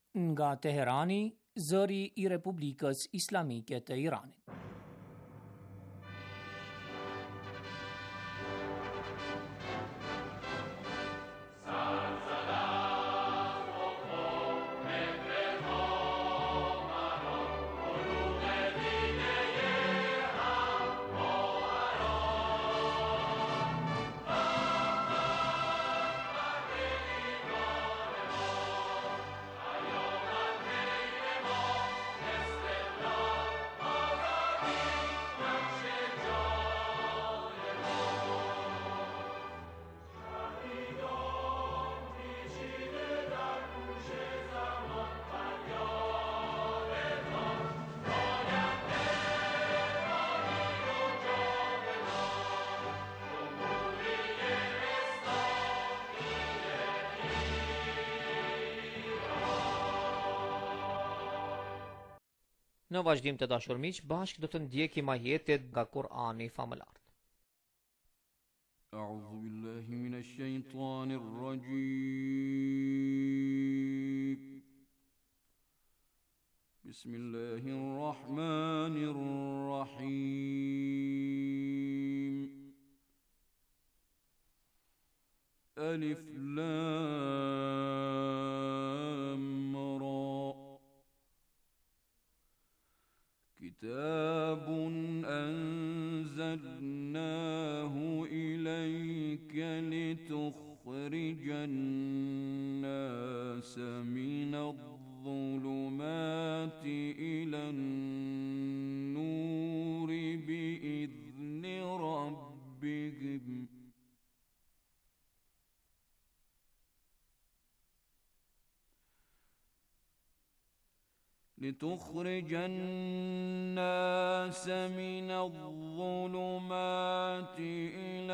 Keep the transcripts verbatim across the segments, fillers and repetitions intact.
Nga Teherani, zëri i Republikës Islamike të Iranit. Në vazhdim të dashur miq, bashkë do të ndjekim ajetet nga Kur'ani famëlar. A'udhu billahi minash shaitanir rajim. Bismillahir rahmanir rahim. Alif lam ra. كتاب أنزلناه إليك لتخرج الناس من الظلمات إلى النور بإذن ربهم لتخرج الناس من الظلمات إلى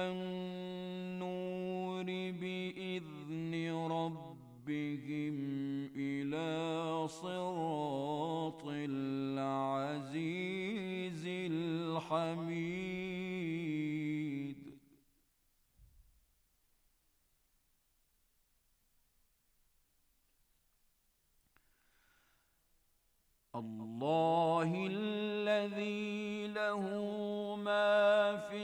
النور بإذن ربهم إلى صراط العزيز الحميد. الله الذي له ما في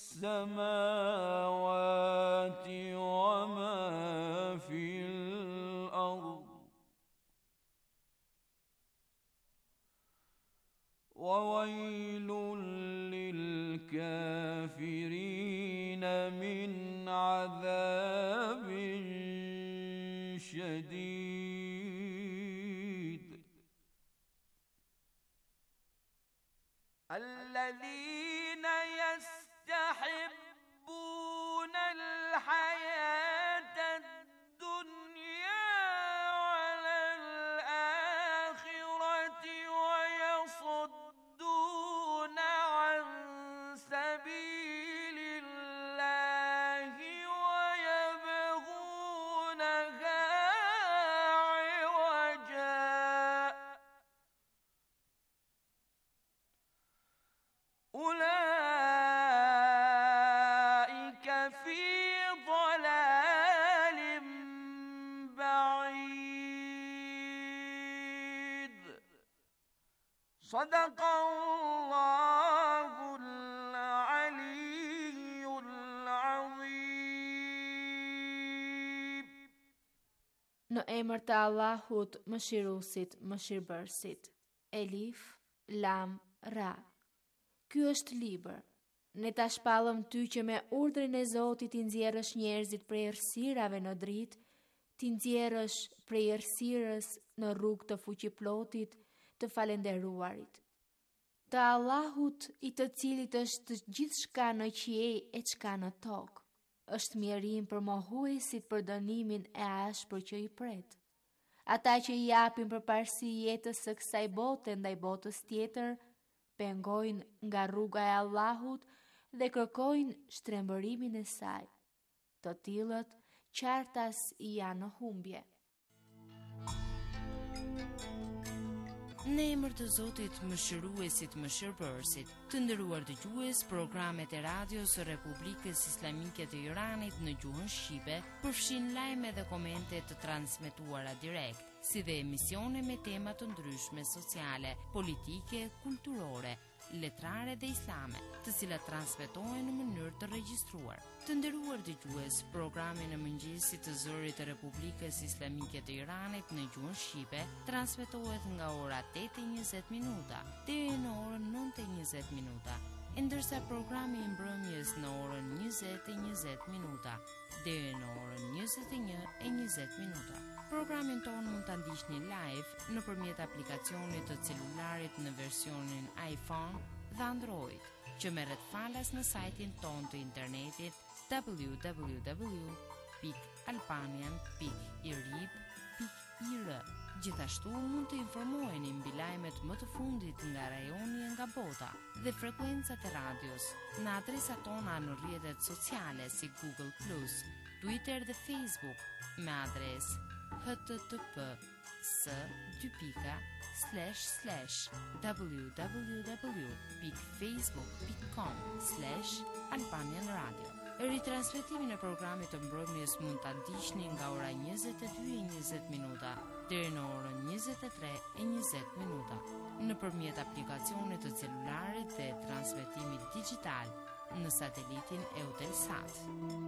السماوات وما في الأرض وويل للكافرين من عذاب شديد. الذين يستحبون الحياة الدنيا على الآخرة ويصدون عن سبيل الله ويبغونها عوجا أولئك في ضلال بعيد. صدق الله العلي العظيم. Në emër të Allahut, Mëshiruesit, Mëshirbërësit. Elif, Lam, Ra. Ky është libër. Ne ta shpallëm ty që me urdhrin e Zotit t'i nxjerrësh njerëzit prej errësirave në dritë, t'i nxjerrësh prej errësirës në rrugë të fuqiplotit, të falendëruarit. Të Allahut, i të cilit është gjithçka në qiell e çka në tokë. Është mjerim për mohuesit për dënimin e ashpër që i pret. Ata që i japin përparësi jetës së kësaj bote ndaj botës tjetër, pengojnë nga rruga e Allahut dhe kërkojnë shtrembërimin e saj. Të tillët qartas janë në humbje. Në emër të Zotit, Mëshiruesit, Mëshirbërësit, të nderuar dëgjues, programet e radios së Republikës Islamike të Iranit në gjuhën shqipe përfshin lajme dhe komente të transmetuara direkt, si dhe emisione me tema të ndryshme sociale, politike, kulturore, letrare dhe islame, të cilat transmetohen në mënyrë të regjistruar. Të nderuar dëgjues, programi në mëngjesit të zërit të Republikës Islamike të Iranit në gjuhën shqipe transmetohet nga ora tetë e njëzet minuta deri në orën nëntë e njëzet minuta, ndërsa programi i mbrëmjes në orën njëzet e njëzet minuta deri në orën njëzet e një e njëzet minuta. Programin tonë mund ta ndiqni live nëpërmjet aplikacionit të celularit në versionin iPhone dhe Android, që merret falas në sajtin tonë të internetit w w w pikë albanian pikë i r i b pikë i r. Gjithashtu mund të informoheni mbi lajmet më të fundit nga rajoni e nga bota dhe frekuencat e radios në adresat tona në rrjetet sociale si Google plus, Twitter dhe Facebook me adresë h t t p s dy pika slash slash w w w pikë facebook pikë com slash albanian radio. Ritransmetimin e programit të mbrëmjes mund ta ndiqni nga ora njëzet e dy e njëzet minuta deri në orën njëzet e tre e njëzet minuta nëpërmjet aplikacionit të celularit dhe transmetimit digjital në satelitin Eutelsat.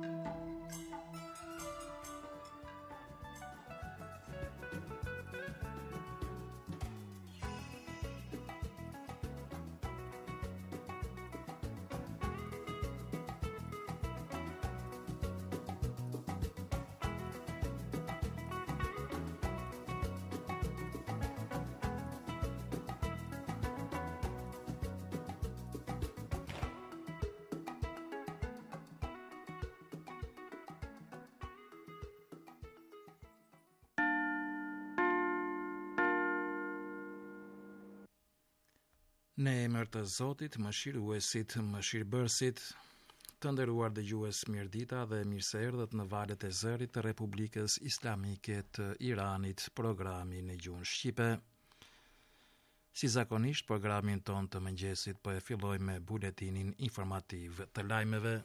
Në emër të Zotit, Mëshiruesit, Mëshirbërësit, të nderuar dëgjues, mirëdita dhe mirëseerdhët në valët e zërit të Republikës Islamike të Iranit, programi në gjuhën shqipe. Si zakonisht, programin ton të mëngjesit po e filloj me buletinin informativ të lajmeve.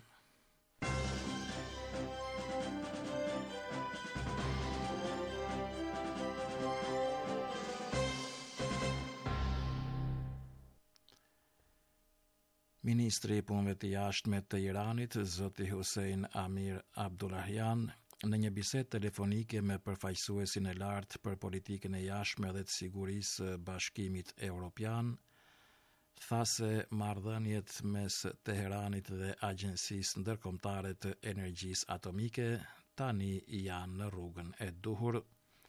Ministri i punëve të jashtme të Iranit, zoti Hussein Amir Abdullahian, në një bisedë telefonike me përfaqësuesin e lartë për politikën e jashtme dhe të sigurisë Bashkimit Evropian, tha se marrëdhëniet mes Teheranit dhe Agjencisë Ndërkombëtare të Energjisë Atomike tani janë në rrugën e duhur.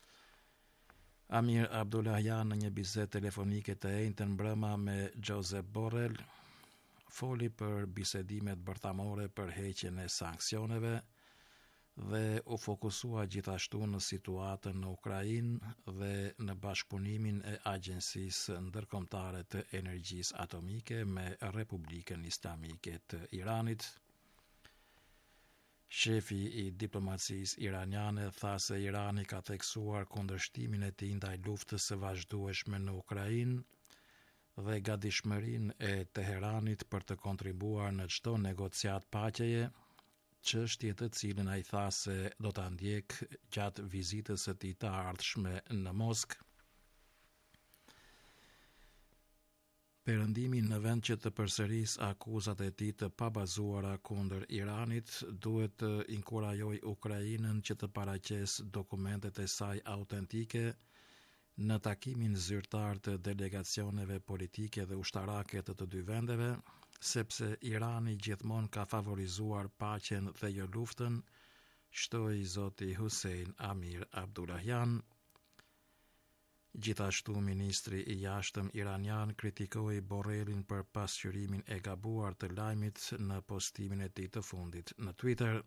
Amir Abdullahian në një bisedë telefonike të enjtën mbrëma me Josep Borrell foli për bisedimet bërthamore për heqjen e sanksioneve dhe u fokusua gjithashtu në situatën në Ukrainë dhe në bashkëpunimin e Agjencisë Ndërkombëtare të Energjisë Atomike me Republikën Islamike të Iranit. Shefi i diplomacisë iraniane tha se Irani ka theksuar kundërshtimin e tij ndaj luftës së vazhdueshme në Ukrainë dhe gatishmërinë e Teheranit për të kontribuar në çdo negociat paqeje, çështje të cilën ai tha se do ta ndjek gjatë vizitës së tij të ardhshme në Moskë. Perëndimi në vend që të përsërisë akuzat e tij të pabazuara kundër Iranit, duhet të inkurajojë Ukrainën që të paraqesë dokumentet e saj autentike në takimin zyrtar të delegacioneve politike dhe ushtarake të të dy vendeve, sepse Irani gjithmonë ka favorizuar paqen dhe jo luftën, shtoi zoti Hussein Amir Abdullahian. Gjithashtu, ministri i jashtëm iranian kritikoi Borrellin për pasqyrimin e gabuar të lajmit në postimin e tij të fundit në Twitter.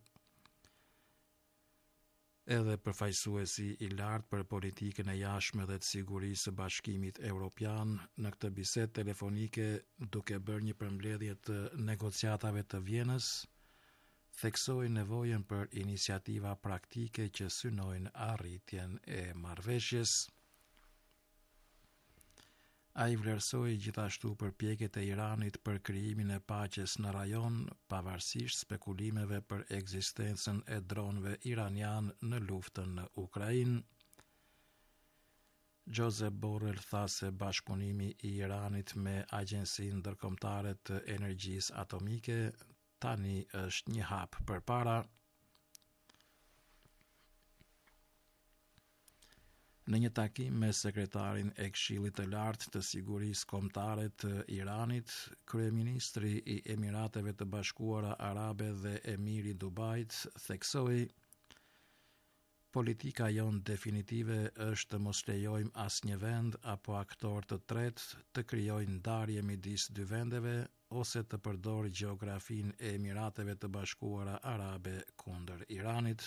Edhe përfaqësuesi i lartë për politikën e jashtme dhe të sigurisë së Bashkimit Evropian në këtë bisedë telefonike, duke bërë një përmbledhje të negociatave të Vjenës, theksoi nevojën për iniciativa praktike që synojnë arritjen e marrëveshjes. Ai vlerësoi gjithashtu përpjekjet e Iranit për krijimin e paqes në rajon, pavarësisht spekulimeve për ekzistencën e dronëve iranian në luftën në Ukrainë. Josep Borrell tha se bashkëpunimi i Iranit me Agjencinë Ndërkombëtare të Energjisë Atomike tani është një hap përpara. Në një takim me sekretarin e Këshillit të Lartë të Sigurisë Kombëtare të Iranit, kryeministri i Emirateve të Bashkuara Arabe dhe emiri i Dubait theksoi: politika jonë definitive është të mos lejojmë asnjë vend apo aktor të tretë të krijojë ndarje midis dy vendeve ose të përdorë gjeografinë e Emirateve të Bashkuara Arabe kundër Iranit.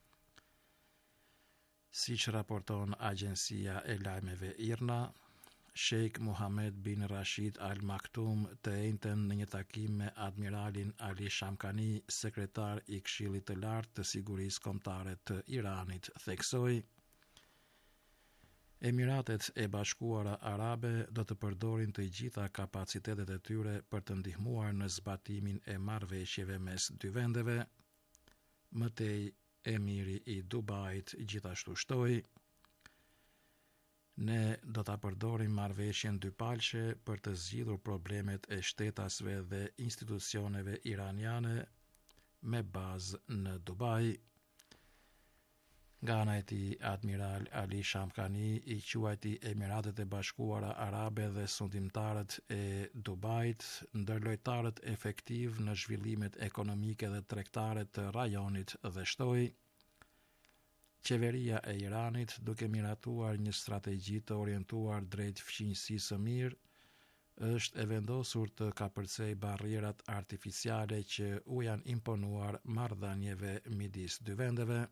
Siç raporton agjencia e lajmeve I R N A, Sheikh Mohammed bin Rashid Al Maktoum të njëjtën në një takim me admiralin Ali Shamkhani, sekretar i Këshillit të Lartë të Sigurisë Kombëtare të Iranit, theksoi: Emiratet e Bashkuara Arabe do të përdorin të gjitha kapacitetet e tyre për të ndihmuar në zbatimin e marrëveshjeve mes dy vendeve. Mëtej, emiri i Dubait gjithashtu shtoi: ne do ta përdorim marrëveshjen dypalqe për të zgjidhur problemet e shtetasve dhe institucioneve iraniane me bazë në Dubai. Nga ana e tij, admiral Ali Shamkhani i quajti Emiratet e Bashkuara Arabe dhe sundimtarët e Dubait ndërlojtarët efektiv në zhvillimet ekonomike dhe tregtare të rajonit dhe shtoi: qeveria e Iranit, duke miratuar një strategji të orientuar drejt fqinjësisë së mirë, është e vendosur të kapërcej barrierat artificiale që u janë imponuar marrëdhënieve midis dy vendeve.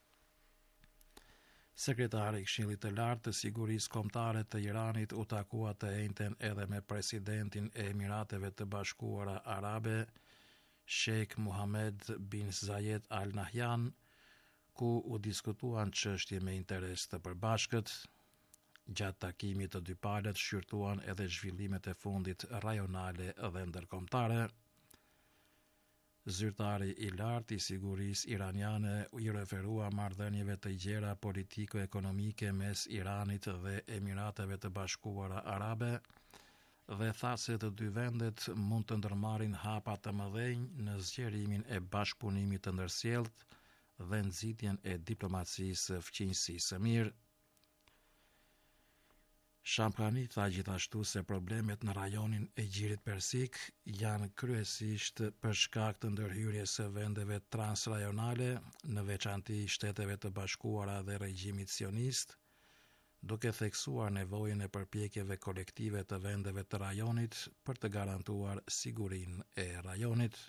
Sekretari i Këshillit të Lartë të Sigurisë Kombëtare të Iranit u takua të njëjtën edhe me presidentin e Emirateve të Bashkuara Arabe, Sheikh Mohammed bin Zayed Al Nahyan, ku u diskutuan çështje me interes të përbashkët. Gjatë takimit të dy palët shqyrtuan edhe zhvillimet e fundit rajonale dhe ndërkombëtare. Zyrtari i lartë i sigurisë iraniane i referua marrëdhënieve të gjera politiko-ekonomike mes Iranit dhe Emirateve të Bashkuara Arabe dhe tha se të dy vendet mund të ndërmarrin hapa të mëdhenj në zgjerimin e bashkëpunimit të ndërsjellët dhe nxitjen e diplomacisë së fqinjësisë së mirë. Shamkhani tha gjithashtu se problemet në rajonin e Gjirit Persik janë kryesisht për shkak të ndërhyrjes së vendeve transrajonale, në veçanti Shteteve të Bashkuara dhe regjimit sionist, duke theksuar nevojën e përpjekjeve kolektive të vendeve të rajonit për të garantuar sigurinë e rajonit.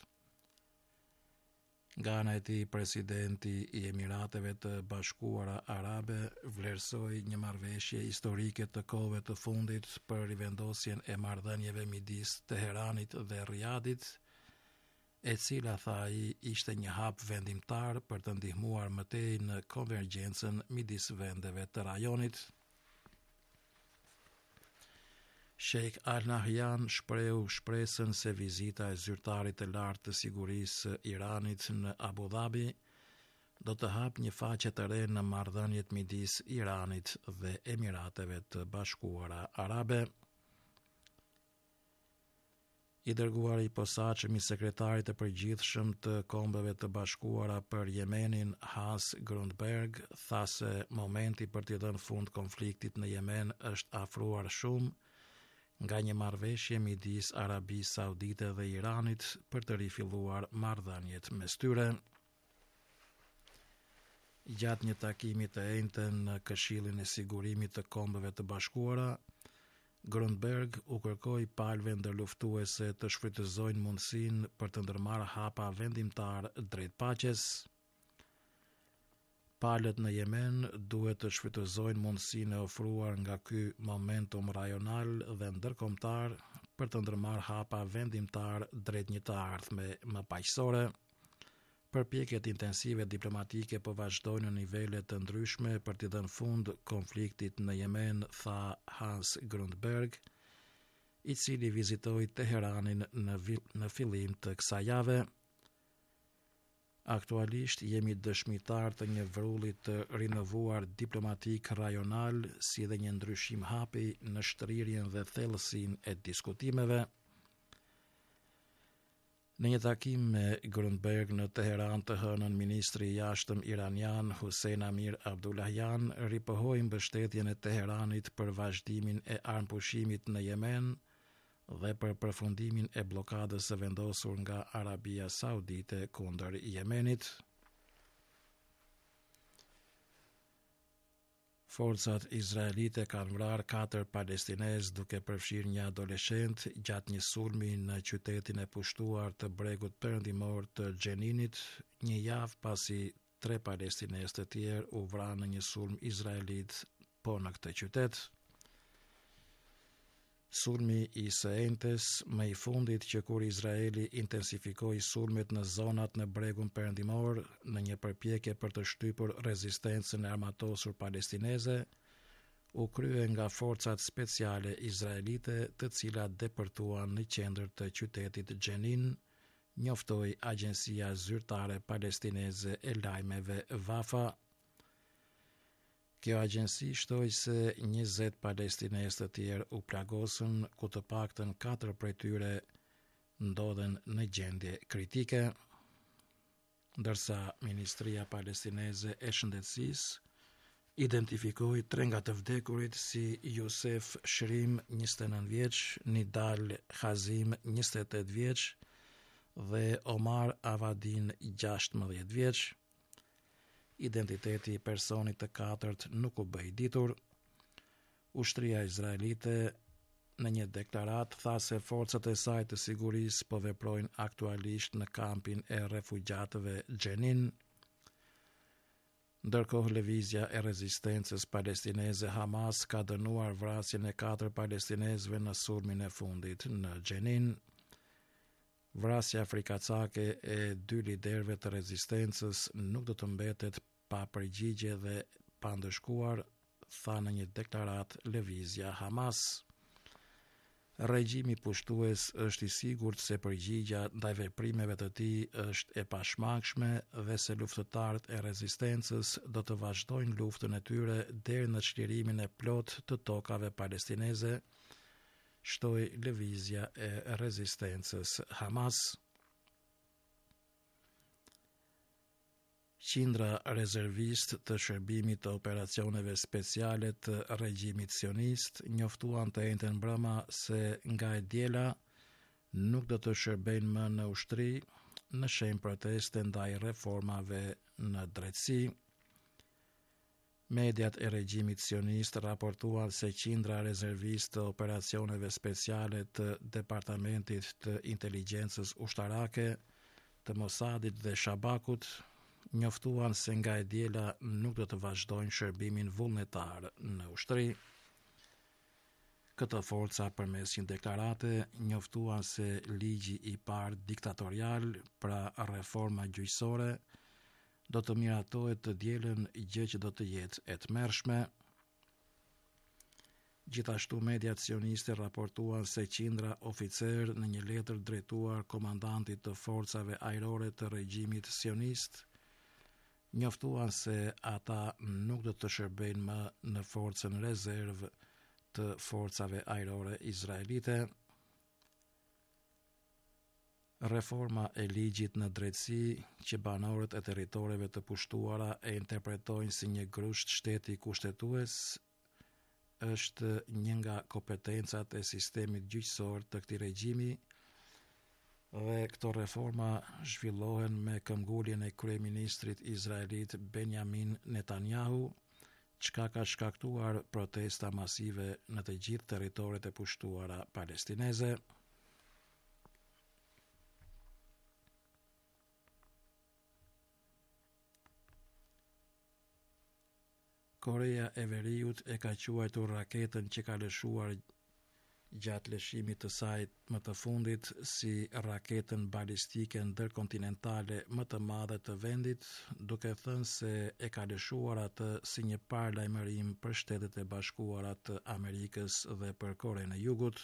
Nga ana e tij, presidenti i Emirateve të Bashkuara Arabe vlerësoi një marrëveshje historike të kohëve të fundit për rivendosjen e marrëdhënieve midis Teheranit dhe Riyadit, e cila, tha ai, ishte një hap vendimtar për të ndihmuar më tej në konvergjencën midis vendeve të rajonit. Sheikh Al Nahyan shprehu shpresën se vizita e zyrtarit të lartë të sigurisë Iranit në Abu Dhabi do të hap një faqe të re në marrëdhëniet midis Iranit dhe Emirateve të Bashkuara Arabe. I dërguari i posaçëm i sekretarit të përgjithshëm të Kombeve të Bashkuara për Yemenin, Hans Grundberg, tha se momenti për t'i dhënë fund konfliktit në Yemen është afruar shumë nga një marrëveshje midis Arabisë Saudite dhe Iranit për të rifilluar marrëdhëniet mes tyre. Gjatë një takimi të njëjtën në Këshillin e Sigurimit të Kombeve të Bashkuara, Grundberg u kërkoi palëve ndërluftuese të shfrytëzojnë mundësinë për të ndërmarrë hapa vendimtar drejt paqes. Palët në Yemen duhet të shfrytëzojnë mundësinë e ofruar nga ky momentum rajonal dhe ndërkombëtar për të ndërmarrë hapa vendimtar drejt një të ardhme më paqësore. Përpjekjet intensive diplomatike po vazhdojnë në nivele të ndryshme për t'i dhënë fund konfliktit në Yemen, tha Hans Grundberg, i cili vizitoi Teheranin në, në fillim të kësaj jave. Aktualisht jemi dëshmitar të një vrulli të rinovuar diplomatik rajonal, si dhe një ndryshim hapi në shtrirjen dhe thellësinë e diskutimeve. Në një takim me Grundberg në Teheran të hënën, ministri i jashtëm iranian Hussein Amir Abdullahian ripohoi mbështetjen e Teheranit për vazhdimin e armpushimit në Yemen dhe për përfundimin e blokadës së vendosur nga Arabia Saudite kundër Yemenit. Forcat izraelite kanë vrarë katër palestinez duke përfshirë një adoleshent gjatë një sulmi në qytetin e pushtuar të bregut perëndimor të Xheninit, një javë pasi tre palestinez të tjerë u vranë në një sulm izraelit po në këtë qytet. Sulmi i së enjtes, më i fundit që kur Izraeli intensifikoi sulmet në zonat në bregun perëndimor në një përpjekje për të shtypur rezistencën e armatosur palestineze, u krye nga forcat speciale izraelite, të cilat depërtuan në qendër të qytetit Xhenin, njoftoi Agjencia Zyrtare Palestineze e Lajmeve Wafa. Kjo agjensi shtoi se njëzet palestinez të tjerë u plagosën, ku të paktën katër prej tyre ndodhen në gjendje kritike, ndërsa Ministria Palestineze e Shëndetësisë identifikoi tre nga të vdekurit si Yusef Shrim, njëzet e nëntë vjeç, Nidal Hazim, njëzet e tetë vjeç dhe Omar Avadin, gjashtëmbëdhjetë vjeç. Identiteti i personit të katërt nuk u bë i ditur. Ushtria izraelite në një deklaratë tha se forcat e saj të sigurisë po veprojnë aktualisht në kampin e refugjatëve Xhenin. Ndërkohë, lëvizja e rezistencës palestineze Hamas ka dënuar vrasjen e katër palestinezëve në sulmin e fundit në Xhenin. Vrasja frikacake e dy liderëve të rezistencës nuk do të mbetet pa përgjigje dhe pa ndëshkuar, tha në një deklaratë lëvizja Hamas. Regjimi pushtues është i sigurt se përgjigja ndaj veprimeve të tij është e pashmangshme dhe se luftëtarët e rezistencës do të vazhdojnë luftën e tyre deri në çlirimin e plotë të tokave palestineze, shtoi lëvizja e rezistencës Hamas. Qindra rezervist të shërbimit të operacioneve speciale të regjimit sionist njoftuan të njëjtën mbrëma se nga e diela nuk do të shërbejnë më në ushtri në shenjë proteste ndaj reformave në drejtësi. Mediat e regjimit sionist raportuan se qindra rezervist të operacioneve speciale të Departamentit të Inteligjencës Ushtarake, të Mossadit dhe Shabakut njoftuan se nga e diela nuk do të vazhdojnë shërbimin vullnetar në ushtri. Këto forca përmes një deklarate njoftuan se ligji i parë diktatorial, pra reforma gjyqësore, do të miratohet të dielën, gjë që do të jetë e tmerrshme. Gjithashtu mediat sioniste raportuan se qindra oficer në një letër drejtuar komandantit të forcave ajrore të regjimit sionist njoftuan se ata nuk do të shërbejnë më në forcën rezervë të forcave ajrore izraelite. Reforma e ligjit në drejtësi që banorët e territoreve të pushtuara e interpretojnë si një grusht shteti kushtetues është një nga kompetencat e sistemit gjyqësor të këtij regjimi dhe këto reforma zhvillohen me këmbguljen e kryeministrit izraelit Benjamin Netanyahu, çka ka shkaktuar protesta masive në të gjithë territoret e pushtuara palestineze. Korea e Veriut e ka quajtur raketën që ka lëshuar gjatë lëshimit të saj më të fundit si raketën balistike ndërkontinentale më të madhe të vendit, duke thënë se e ka lëshuar atë si një paralajmërim për Shtetet e Bashkuara të Amerikës dhe për Korenë e Jugut.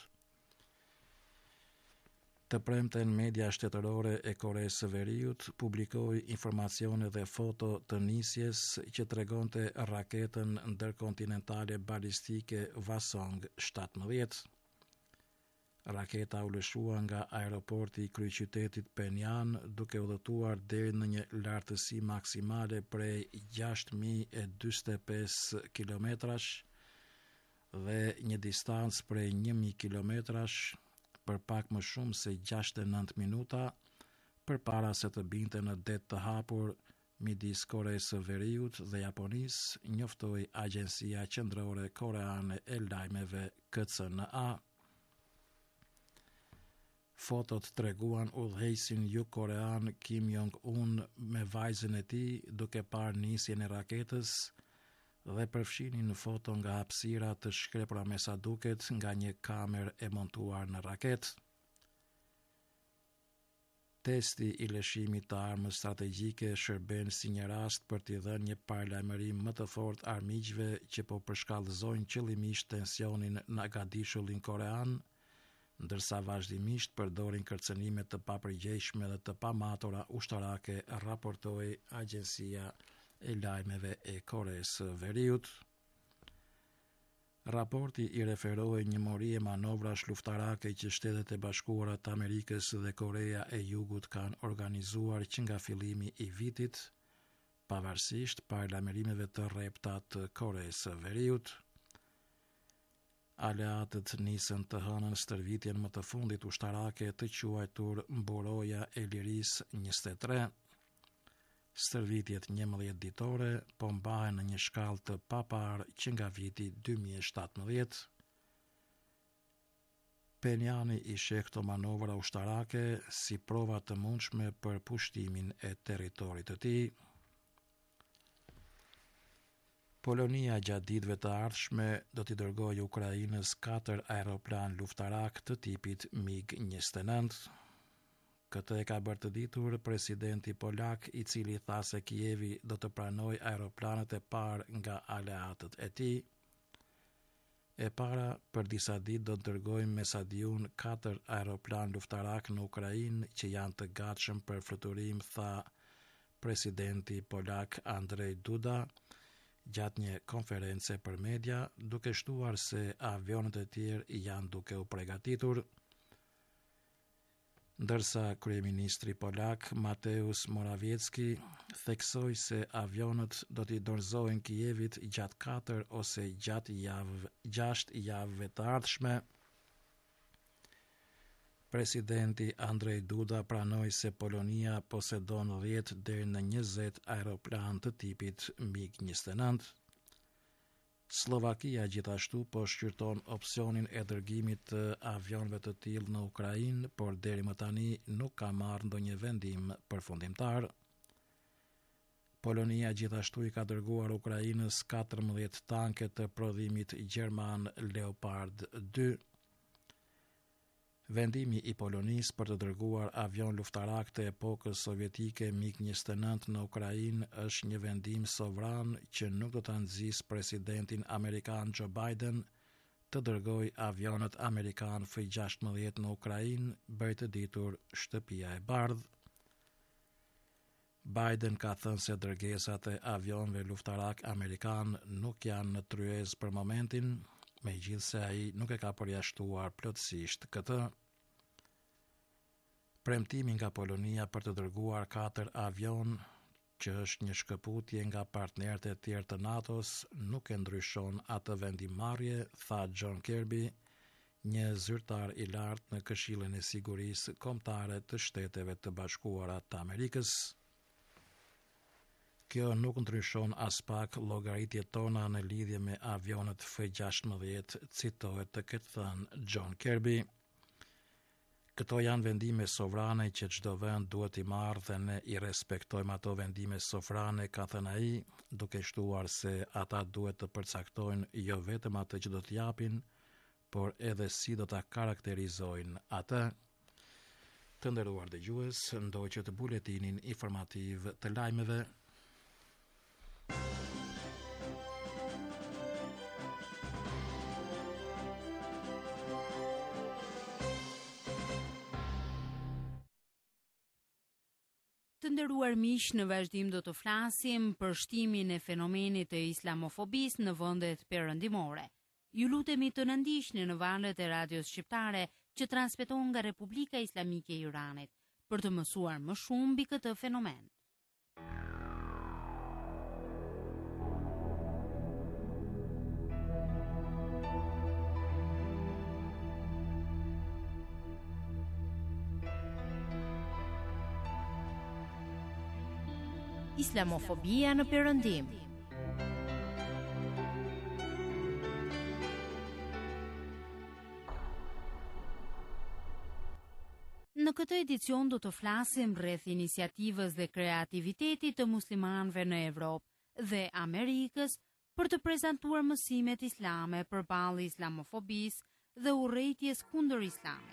Të premten media shtetërore e Koresë së Veriut publikoi informacione dhe foto të nisjes që tregonte raketën ndërkontinentale balistike Hwasong sedemdhiet. Raketa u lëshua nga aeroporti i kryeqytetit Pyongyang duke udhëtuar deri në një lartësi maksimale prej gjashtë mijë e dyzet e pesë kilometrash dhe një distancë prej një mijë kilometrash për pak më shumë se gjashtëdhjetë e nëntë minuta përpara se të binte në det të hapur midis Koresë së Veriut dhe Japonisë, njoftoi Agjencia Qendrore Koreane e Lajmeve K C N A. Fotot treguan udhëheqësin jugkorean Kim Jong-un me vajzën e tij duke parë nisjen e raketës dhe përfshinin në foto nga hapësira të shkrepura me sa duket nga një kamerë e montuar në raketë. Testi i lëshimit të armës strategjike shërben si një rast për t'i dhënë një paralajmërim më të fortë armiqve që po përshkallëzojnë qëllimisht tensionin në gadishullin korean, ndërsa vazhdimisht përdorin kërcënime të papërgjegjshme dhe të pamatura ushtarake, raportoi Agjencia e Lajmeve e Koresë së Veriut. Raporti i referoi një mori e manovrash luftarake që Shtetet e Bashkuara të Amerikës dhe Korea e Jugut kanë organizuar që nga fillimi i vitit, pavarësisht paralajmërimeve të rrepta të Koresë së Veriut. Aleatët nisën të hënën stërvitjen më të fundit ushtarake të quajtur Mburoja e Lirisë njëzet e tre. Stërvitjet njëmbëdhjetë ditore po mbahen në një shkallë të paparë që nga viti dy mijë e shtatëmbëdhjetë. Pyongyang i sheh këto manovra ushtarake si prova të mundshme për pushtimin e territorit të tij. Polonia gjatë ditëve të ardhshme do t'i dërgojë Ukrainës katër aeroplan luftarak të tipit MiG njëzet e nëntë. Këtë e ka bërë të ditur presidenti polak, i cili tha se Kijevi do të pranojë aeroplanet e parë nga aleatët e tij. E para, për disa ditë do të dërgojmë me Sadiun katër aeroplan luftarak në Ukrainë që janë të gatshëm për fluturim, tha presidenti polak Andrzej Duda gjatë një konference për media, duke shtuar se avionet e tjerë janë duke u përgatitur. Ndërsa kryeministri polak Mateusz Morawiecki theksoi se avionët do t'i dorëzohen Kijevit gjatë katër ose gjatë javë, gjashtë javëve të ardhshme. Presidenti Andrzej Duda pranoi se Polonia posedon dhjetë deri në njëzet aeroplan të tipit MiG njëzet e nëntë. Slovakia gjithashtu po shqyrton opsionin e dërgimit të avionëve të tillë në Ukrainë, por deri më tani nuk ka marrë ndonjë vendim përfundimtar. Polonia gjithashtu i ka dërguar Ukrainës katërmbëdhjetë tanke të prodhimit gjerman Leopard dy. Vendimi i Polonisë për të dërguar avion luftarak të epokës sovjetike MiG njëzet e nëntë në Ukrainë është një vendim sovran që nuk do ta nxjisë presidentin amerikan Joe Biden të dërgojë avionët amerikan F gjashtëmbëdhjetë në Ukrainë, bëri të ditur Shtëpia e Bardhë. Biden ka thënë se dërgesat e avionëve luftarak amerikan nuk janë në tryezë për momentin, megjithse ai nuk e ka përjashtuar plotësisht këtë. Premtimi nga Polonia për të dërguar katër avion, që është një shkëputje nga partnerët e tjerë të NATO-s, nuk e ndryshon atë vendimmarrje, tha John Kirby, një zyrtar i lartë në Këshillin e Sigurisë Kombëtare të Shteteve të Bashkuara të Amerikës. Kjo nuk ndryshon as pak llogaritjet tona në lidhje me avionët F gjashtëmbëdhjetë, citohet të ketë thënë John Kirby. Këto janë vendime sovrane që çdo vend duhet i marrë dhe ne i respektojmë ato vendime sovrane, ka thënë ai, duke shtuar se ata duhet të përcaktojnë jo vetëm atë që do të japin, por edhe si do ta karakterizojnë atë. Të nderuar dëgjues, ndoqët buletinin informativ të lajmeve. Të nderuar miq, në vazhdim do të flasim për shtimin e fenomenit të islamofobisë në vendet perëndimore. Ju lutemi të na ndiqni në valët e radios shqiptare që transmeton nga Republika Islamike e Iranit për të mësuar më shumë mbi këtë fenomen. Islamofobia në perëndim. Në këtë edicion do të flasim rreth iniciativës dhe kreativitetit të muslimanëve në Evropë dhe Amerikës për të prezantuar mësimet islame përballë islamofobisë dhe urrejtjes kundër islamit.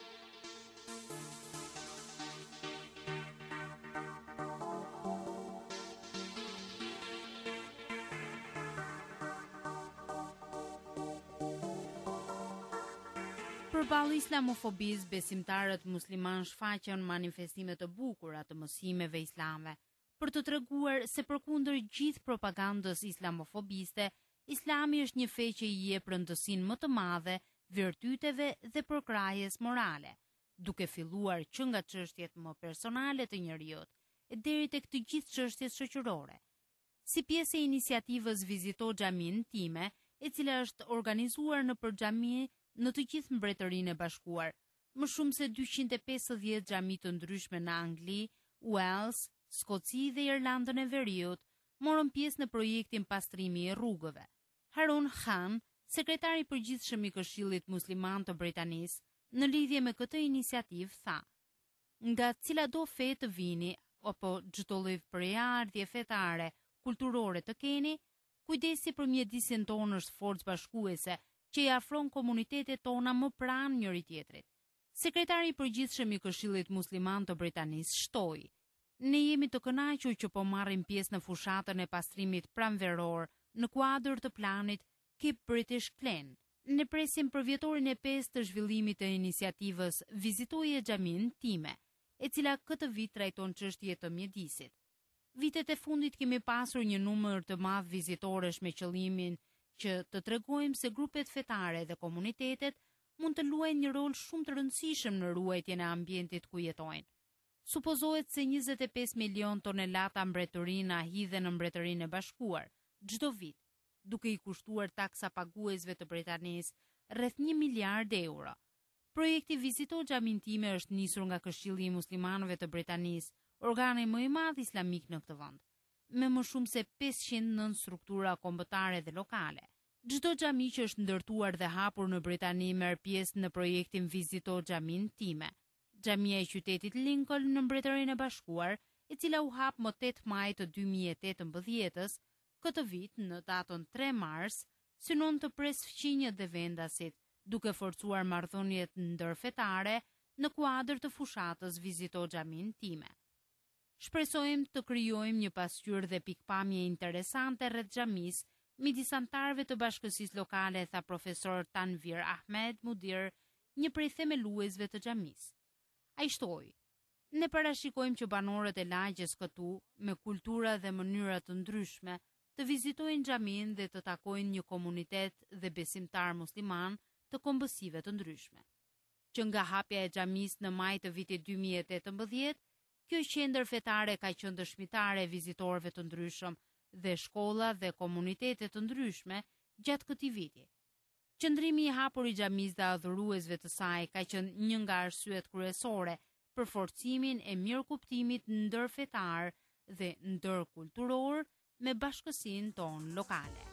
Përballë islamofobisë, besimtarët musliman shfaqën manifestime të bukura të mësimeve islame për të treguar se përkundër gjithë propagandës islamofobiste, Islami është një fe që i jep rëndësinë më të madhe virtyteve dhe përkrajes morale, duke filluar që nga çështjet më personale të njerëzit e deri tek të gjithë çështjet shoqërore. Si pjesë e iniciativës Vizito Xhamin Time, e cila është organizuar në për xhami në të gjithë Mbretërinë e Bashkuar, më shumë se dyqind e pesëdhjetë xhami të ndryshme në Angli, Wales, Skoci dhe Irlandën e Veriut morën pjesë në projektin pastrimi i rrugëve. Harun Khan, sekretari i përgjithshëm i Këshillit Musliman të Britanisë, në lidhje me këtë iniciativë tha: "Nga cilado fe të vini apo çdo lloj përjardhje fetare, kulturore të keni, kujdesi për mjedisin tonë është forcë bashkuese që i afron komunitetet tona më pranë njëri tjetrit." Sekretari i përgjithshëm i Këshillit Musliman të Britanisë shtoi: "Ne jemi të kënaqur që po marrim pjesë në fushatën e pastrimit pranveror në kuadër të planit Keep British Clean. Ne presim për vjetorin e pesë të zhvillimit të iniciativës Vizitoje Xhamin Time, e cila këtë vit trajton çështje të mjedisit. Vitet e fundit kemi pasur një numër të madh vizitoresh me qëllimin që të tregojmë se grupet fetare dhe komunitetet mund të luajnë një rol shumë të rëndësishëm në ruajtjen e ambientit ku jetojnë. Supozohet se njëzet e pesë milion tonelata mbretërina hidhen në Mbretërinë e Bashkuar çdo vit, duke i kushtuar taksa paguesve të Britanisë rreth një miliard euro. Projekti Vizito Xhamin Time është nisur nga Këshilli i Muslimanëve të Britanisë, organi më i madh islamik në këtë vend, me më shumë se pesëqind nën struktura kombëtare dhe lokale. Çdo xhami që është ndërtuar dhe hapur në Britani merr pjesë në projektin Vizito Xhamin Time. Xhamia e qytetit Lincoln në Mbretërinë e Bashkuar, e cila u hap më tetë maj të dy mijë e tetëmbëdhjetë, këtë vit në datën tre mars, synon të pres fqinjet dhe vendasit, duke forcuar marrëdhëniet ndërfetare në kuadër të fushatës Vizito Xhamin Time. Shpresojmë të krijojmë një pasqyrë dhe pikpamje interesante rreth xhamisë midis anëtarëve të bashkësisë lokale, tha profesor Tanvir Ahmed Mudir, një prej themeluesve të xhamisë. Ai shtoi: "Ne parashikojmë që banorët e lagjes këtu, me kultura dhe mënyra të ndryshme, të vizitojnë xhamin dhe të takojnë një komunitet dhe besimtar musliman të kombësive të ndryshme. Që nga hapja e xhamisë në maj të vitit dy mijë e tetëmbëdhjetë, kjo qendër fetare ka qenë dëshmitare e vizitorëve të ndryshëm dhe shkolla dhe komunitete të ndryshme gjatë këtij viti. Qëndrimi i hapur i xhamisë dhe adhuruesve të saj ka qenë një nga arsyet kryesore për forcimin e mirëkuptimit ndërfetar dhe ndërkulturor me bashkësinë tonë lokale."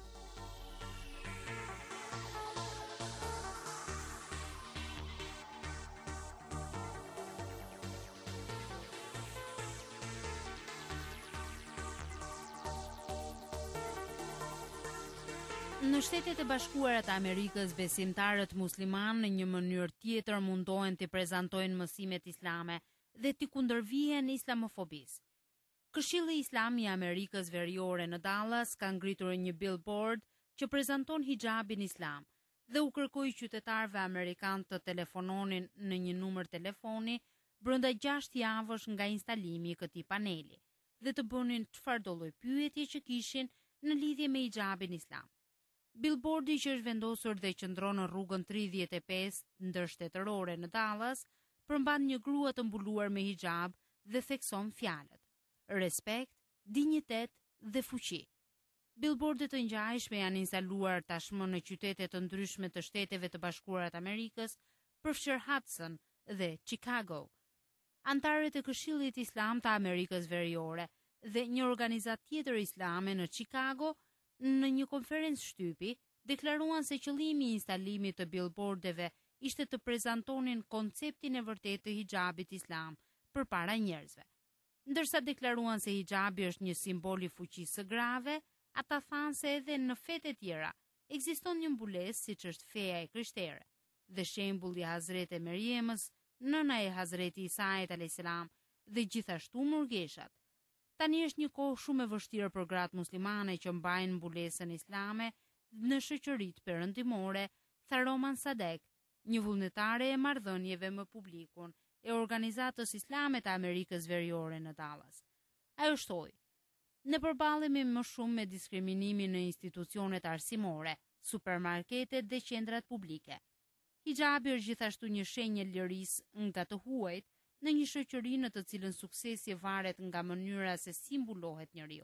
Në Shtetet e Bashkuara të Amerikës, besimtarët musliman në një mënyrë tjetër mundohen të prezantojnë mësimet islame dhe të kundërvihen islamofobisë. Këshilli Islam i Amerikës Veriore në Dallas ka ngritur një billboard që prezanton hijabin islam dhe u kërkoi qytetarëve amerikanë të telefononin në një numër telefoni brenda gjashtë javësh nga instalimi i këtij paneli dhe të bënin çfarëdo lloj pyetje që kishin në lidhje me hijabin islam. Billboardi që është vendosur dhe qëndron në rrugën tridhjetë e pesë ndërshtetërore në Dallas përmban një grua të mbuluar me hijab dhe thekson fjalët: respekt, dinjitet dhe fuqi. Billboardet të ngjashme janë instaluar tashmë në qytete të ndryshme të Shteteve të Bashkuara të Amerikës, përfshir Hudson dhe Chicago. Antarët e Këshillit Islam të Amerikës Veriore dhe një organizatë tjetër islame në Chicago në një konferencë shtypi deklaruan se qëllimi i instalimit të billboardeve ishte të prezantonin konceptin e vërtetë të hijabit islam përpara njerëzve. Ndërsa deklaruan se hijabi është një simbol i fuqisë së grave, ata thanë se edhe në fetë e tjera ekziston një mbulesë siç është feja e krishtere dhe shembulli i Hazreti Meriemës, nëna e Hazreti Isait alayhis salam dhe gjithashtu murgeshat. Tani është një kohë shumë e vështirë për gratë muslimane që mbajnë mbulesën islame në shoqëritë perëndimore, tha Roman Sadek, një vullnetare e marrëdhënieve me publikun e Organizatës Islame të Amerikës Veriore në Dallas. Ajo shtoi: ne përballemi më shumë me diskriminimin në institucionet arsimore, supermarketet dhe qendrat publike. Hijabi është gjithashtu një shenjë lirisë nga të huajt në një shoqëri në të cilën suksesi varet nga mënyra se si mbulohet njeriu.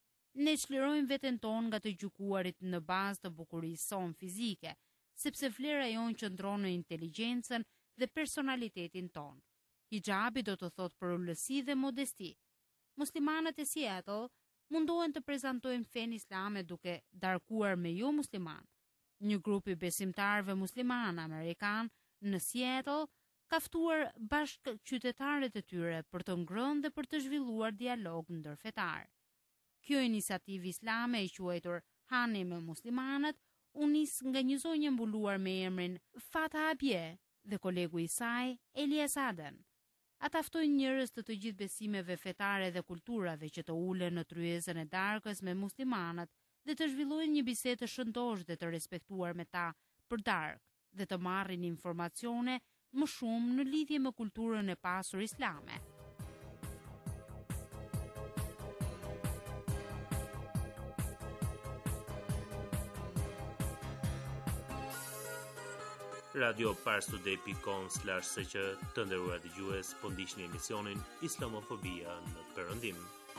Ne çlirojmë veten tonë nga të gjykuarit në bazë të bukurisë sonë fizike, sepse vlera jonë qëndron në inteligjencën dhe personalitetin tonë. Hijabi do të thotë përullësi dhe modesti. Muslimanët e Seattle mundohen të prezantojnë fenë islame duke darkuar me jo musliman. Një grup i besimtarëve musliman amerikan në Seattle ka ftuar bashkë qytetarët e tyre për të ngrënë dhe për të zhvilluar dialog ndërfetar. Kjo iniciativë islame e quajtur Hani me muslimanët u nis nga një zonjë mbuluar me emrin Fatha Abie dhe kolegu i saj Elias Aden. Ata ftojnë njerëz të të gjithë besimeve fetare dhe kulturave që të ulen në tryezën e darkës me muslimanët dhe të zhvillojnë një bisedë të shëndosh dhe të respektuar me ta për darkë dhe të marrin informacione më shumë në lidhje me kulturën e pasur islame. Radio Parstuday dot com slash s q të nderuar dëgjues, po ndiqni emisionin Islamofobia në Perëndim.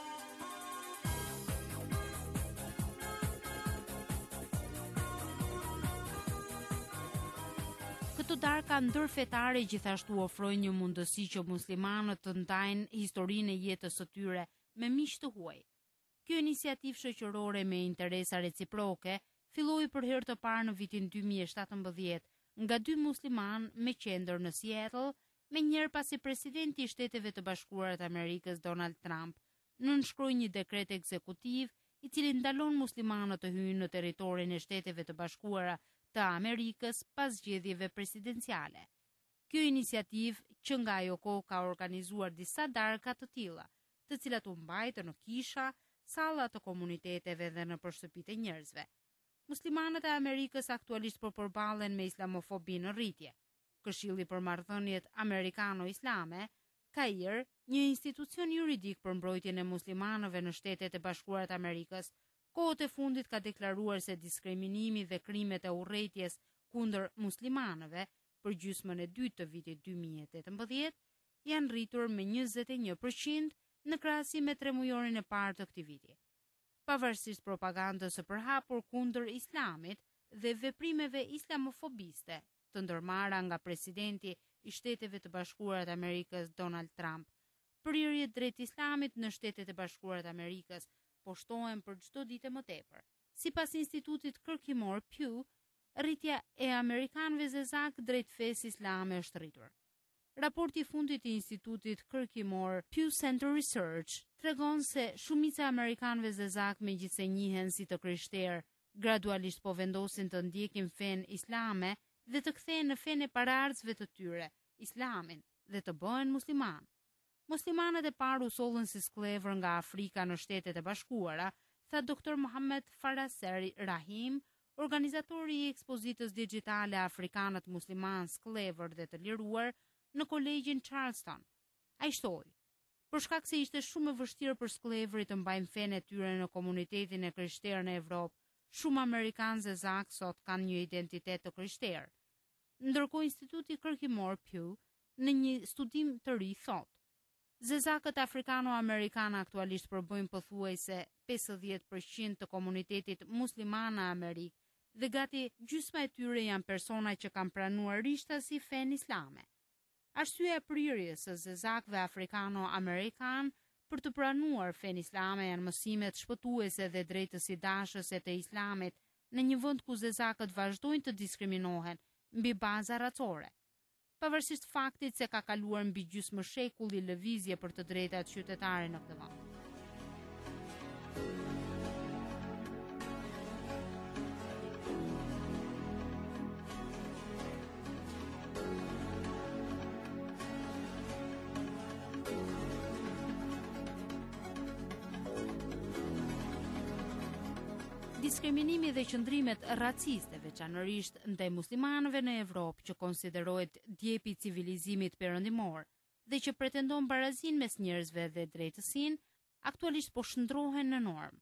Këto darka ndërfetare gjithashtu ofrojnë një mundësi që muslimanët të ndajnë historinë e jetës së tyre me miq të huaj. Kjo iniciativë shoqërore me interesa reciproke filloi për herë të parë në vitin dy mijë e shtatëmbëdhjetë nga dy musliman me qendër në Seattle, me njerë pasi presidenti i Shteteve të Bashkuara të Amerikës Donald Trump nënshkroi një dekret ekzekutiv i cili ndalon muslimanët të hyjnë në territorin e Shteteve të Bashkuara të Amerikës pas zgjedhjeve presidenciale. Kjo iniciativë që nga ajo kohë ka organizuar disa darka të tilla, të cilat u mbajtën në kisha, salla të komuniteteve dhe në shtëpitë e njerëzve. Muslimanët e Amerikës aktualisht po përballen me islamofobi në rritje. Këshilli për marrëdhëniet amerikano-islame, K A I R, një institucion juridik për mbrojtjen e muslimanëve në Shtetet e Bashkuara të Amerikës, kohët e fundit ka deklaruar se diskriminimi dhe krimet e urrëties kundër muslimanëve për gjysmën e dytë të vitit dy mijë e tetëmbëdhjetë janë rritur me njëzet e një përqind në krahasim me tremujorin e parë të këtij viti. Pavarësisht propagandës së përhapur kundër islamit dhe veprimeve islamofobiste të ndërmarra nga presidenti i Shteteve të Bashkuara të Amerikës Donald Trump, prirjet drejt islamit në Shtetet e Bashkuara të Amerikës po shtohen për çdo ditë më tepër. Sipas institutit kërkimor Pew, rritja e amerikanëve zezak drejt fesë islame është rritur. Raporti i fundit i institutit kërkimor Pew Center Research tregon se shumica e amerikanëve zezak megjithse njihen si të krishterë gradualisht po vendosin të ndjekin fen islame dhe të kthehen në fen e paraardhësve të tyre, islamin, dhe të bëhen musliman. Muslimanët e parë u sollën si sklever nga Afrika në Shtetet e Bashkuara, tha doktor Mohammed Faraseri Rahim, organizatori i ekspozitës digjitale Afrikanët Musliman Sklever dhe të liruar në kolegjin Charleston. Ai shtoi, për shkak se ishte shumë e vështirë për skleverit të mbajnë fenë e tyre në komunitetin e krishterë në Evropë, shumë amerikanë zezak sot kanë një identitet të krishterë. Ndërkohë Instituti Kërkimor Pew në një studim të ri thotë, zezakët afrikano-amerikanë aktualisht përbëjnë pothuajse pesëdhjetë përqind të komunitetit musliman në Amerikë dhe gati gjysma e tyre janë persona që kanë pranuar rishtasi fenë islame. Arsyeja e prirjes së zezakëve afrikano-amerikanë për të pranuar fenë islame janë mësimet shpëtuese dhe drejtësidashëse të islamit në një vend ku zezakët vazhdojnë të diskriminohen mbi baza racore. Pavarësisht faktit se ka kaluar mbi gjysmë shekulli lëvizje për të drejtat qytetare në këtë vend. Diskriminimi dhe qëndrimet raciste, veçanërisht ndaj muslimanëve në Evropë që konsiderohet djepi i civilizimit perëndimor dhe që pretendon barazinë mes njerëzve dhe drejtësinë, aktualisht po shndrohen në normë.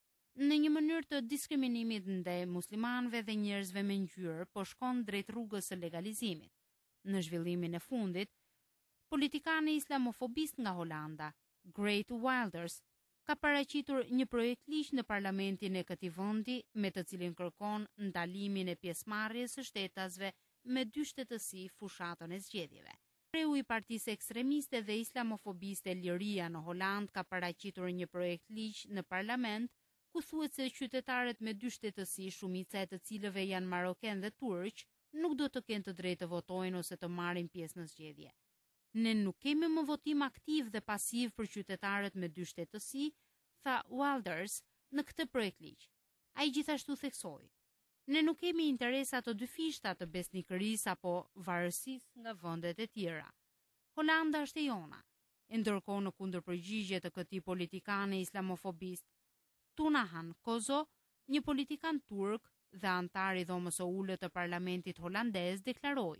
Në një mënyrë të diskriminimit ndaj muslimanëve dhe njerëzve me ngjyrë po shkon drejt rrugës së legalizimit. Në zhvillimin e fundit, politikani islamofobist nga Holanda, Geert Wilders, ka paraqitur një projekt ligj në parlamentin e këtij vendi me të cilin kërkon ndalimin e pjesëmarrjes së shtetasve me dy shtetësi fushatën e zgjedhjeve. Kreu i partisë ekstremiste dhe islamofobiste Liria në Holand ka paraqitur një projekt ligj në parlament ku thuhet se qytetarët me dy shtetësi, shumica e të cilëve janë maroken dhe turq, nuk do të kenë të drejtë të votojnë ose të marrin pjesë në zgjedhje. Ne nuk kemi më votim aktiv dhe pasiv për qytetarët me dy shtetësi, tha Wilders në këtë projekt ligj. Ai gjithashtu theksoi, ne nuk kemi interesa të dyfishta të besnikërisë apo varësisë nga vendet e tjera. Holanda është e jona. E ndërkohë në kundërpërgjigje të këtij politikane islamofobist, Tunahan Kozo, një politikan turk dhe antar i dhomës së ulët të parlamentit holandez, deklaroi: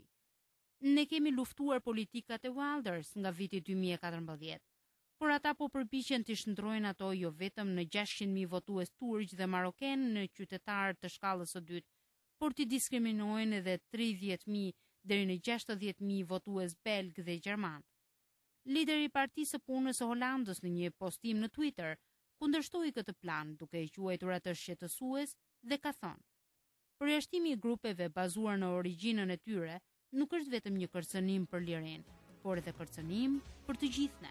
ne kemi luftuar politikat e Wilders nga viti dy mijë e katërmbëdhjetë, por ata po përpiqen të shndrojnë ato jo vetëm në gjashtëqind mijë votues turq dhe maroken në qytetarë të shkallës së dytë, por të diskriminojnë edhe tridhjetë mijë deri në gjashtëdhjetë mijë votues belg dhe gjerman. Lideri i Partisë së Punës së Holandës në një postim në Twitter kundërshtoi këtë plan, duke e quajtur atë shqetësues dhe ka thënë: përjashtimi i grupeve bazuar në origjinën e tyre nuk është vetëm një kërcënim për lirin, por edhe kërcënim për të gjithë ne.